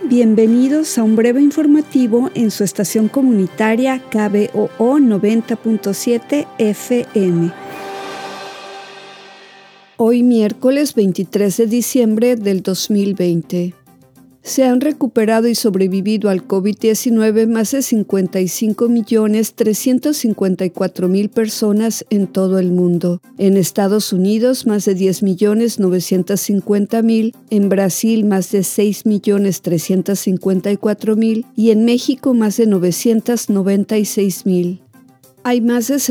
Bienvenidos a un breve informativo en su estación comunitaria KBOO 90.7 FM. Hoy miércoles 23 de diciembre del 2020. Se han recuperado y sobrevivido al COVID-19 más de 55.354.000 personas en todo el mundo. En Estados Unidos, más de 10.950.000, en Brasil, más de 6.354.000 y en México, más de 996.000. Hay más de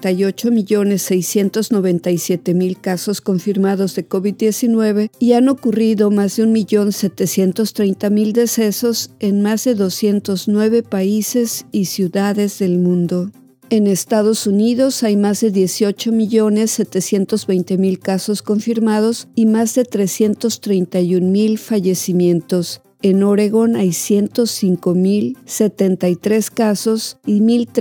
78.697.000 casos confirmados de COVID-19 y han ocurrido más de 1.730.000 decesos en más de 209 países y ciudades del mundo. En Estados Unidos hay más de 18.720.000 casos confirmados y más de 331.000 fallecimientos. En Oregón hay 105.073 casos y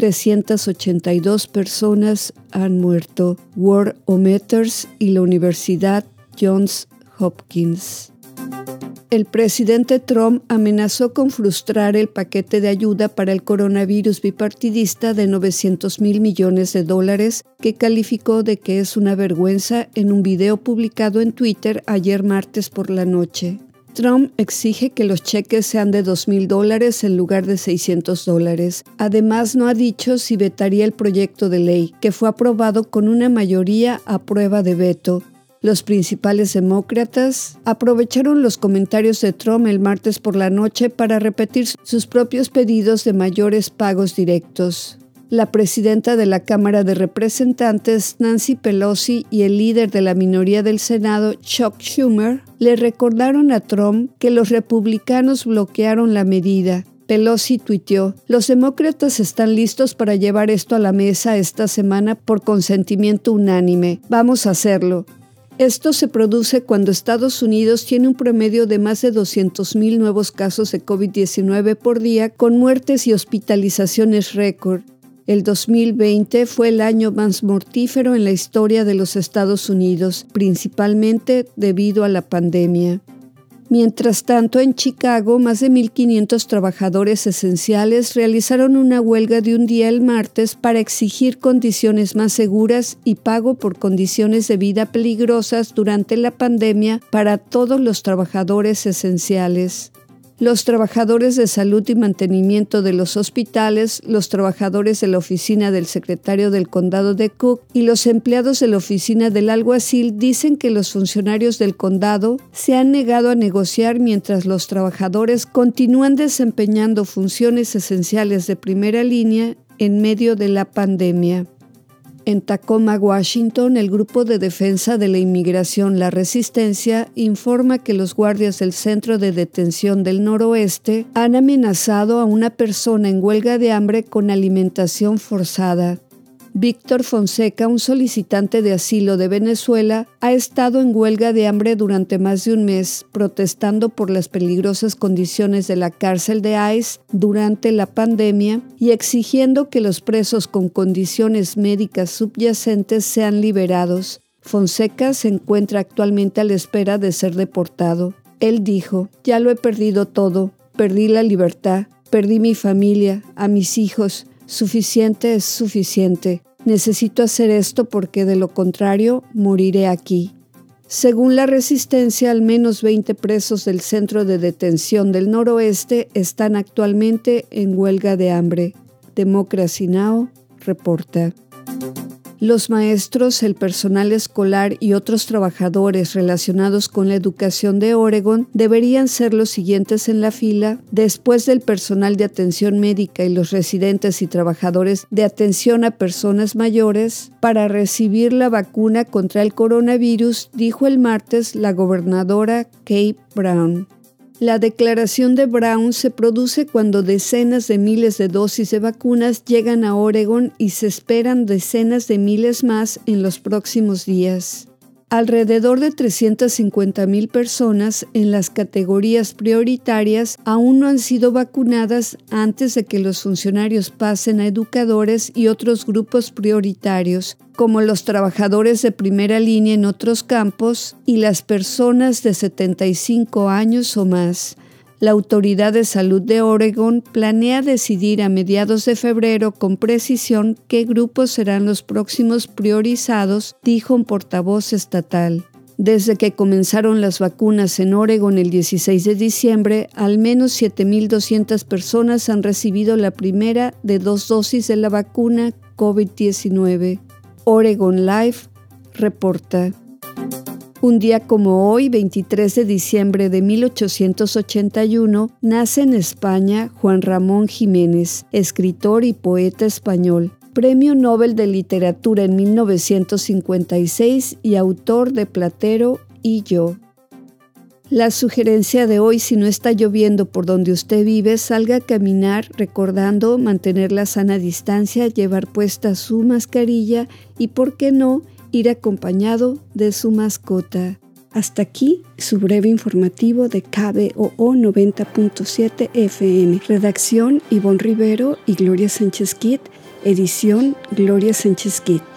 1.382 personas han muerto. Worldometers y la Universidad Johns Hopkins. El presidente Trump amenazó con frustrar el paquete de ayuda para el coronavirus bipartidista de $900 millones que calificó de que es una vergüenza en un video publicado en Twitter ayer martes por la noche. Trump exige que los cheques sean de $2,000 en lugar de $600. Además, no ha dicho si vetaría el proyecto de ley, que fue aprobado con una mayoría a prueba de veto. Los principales demócratas aprovecharon los comentarios de Trump el martes por la noche para repetir sus propios pedidos de mayores pagos directos. La presidenta de la Cámara de Representantes, Nancy Pelosi, y el líder de la minoría del Senado, Chuck Schumer, le recordaron a Trump que los republicanos bloquearon la medida. Pelosi tuiteó: "Los demócratas están listos para llevar esto a la mesa esta semana por consentimiento unánime. Vamos a hacerlo". Esto se produce cuando Estados Unidos tiene un promedio de más de 200.000 nuevos casos de COVID-19 por día, con muertes y hospitalizaciones récord. El 2020 fue el año más mortífero en la historia de los Estados Unidos, principalmente debido a la pandemia. Mientras tanto, en Chicago, más de 1.500 trabajadores esenciales realizaron una huelga de un día el martes para exigir condiciones más seguras y pago por condiciones de vida peligrosas durante la pandemia para todos los trabajadores esenciales. Los trabajadores de salud y mantenimiento de los hospitales, los trabajadores de la oficina del secretario del condado de Cook y los empleados de la oficina del alguacil dicen que los funcionarios del condado se han negado a negociar mientras los trabajadores continúan desempeñando funciones esenciales de primera línea en medio de la pandemia. En Tacoma, Washington, el Grupo de Defensa de la Inmigración La Resistencia informa que los guardias del Centro de Detención del Noroeste han amenazado a una persona en huelga de hambre con alimentación forzada. Víctor Fonseca, un solicitante de asilo de Venezuela, ha estado en huelga de hambre durante más de un mes, protestando por las peligrosas condiciones de la cárcel de ICE durante la pandemia y exigiendo que los presos con condiciones médicas subyacentes sean liberados. Fonseca se encuentra actualmente a la espera de ser deportado. Él dijo: "Ya lo he perdido todo, perdí la libertad, perdí mi familia, a mis hijos. Suficiente es suficiente. Necesito hacer esto porque de lo contrario moriré aquí". Según La Resistencia, al menos 20 presos del Centro de Detención del Noroeste están actualmente en huelga de hambre. Democracy Now! Reporta. Los maestros, el personal escolar y otros trabajadores relacionados con la educación de Oregón deberían ser los siguientes en la fila después del personal de atención médica y los residentes y trabajadores de atención a personas mayores para recibir la vacuna contra el coronavirus, dijo el martes la gobernadora Kate Brown. La declaración de Brown se produce cuando decenas de miles de dosis de vacunas llegan a Oregón y se esperan decenas de miles más en los próximos días. Alrededor de 350.000 personas en las categorías prioritarias aún no han sido vacunadas antes de que los funcionarios pasen a educadores y otros grupos prioritarios, como los trabajadores de primera línea en otros campos y las personas de 75 años o más. La Autoridad de Salud de Oregon planea decidir a mediados de febrero con precisión qué grupos serán los próximos priorizados, dijo un portavoz estatal. Desde que comenzaron las vacunas en Oregon el 16 de diciembre, al menos 7,200 personas han recibido la primera de 2 dosis de la vacuna COVID-19. Oregon Live reporta. Un día como hoy, 23 de diciembre de 1881, nace en España Juan Ramón Jiménez, escritor y poeta español, Premio Nobel de Literatura en 1956 y autor de Platero y yo. La sugerencia de hoy: si no está lloviendo por donde usted vive, salga a caminar recordando mantener la sana distancia, llevar puesta su mascarilla y, ¿por qué no?, ir acompañado de su mascota. Hasta aquí su breve informativo de KBOO 90.7 FM. Redacción: Ivonne Rivero y Gloria Sánchez Kitt. Edición: Gloria Sánchez Kitt.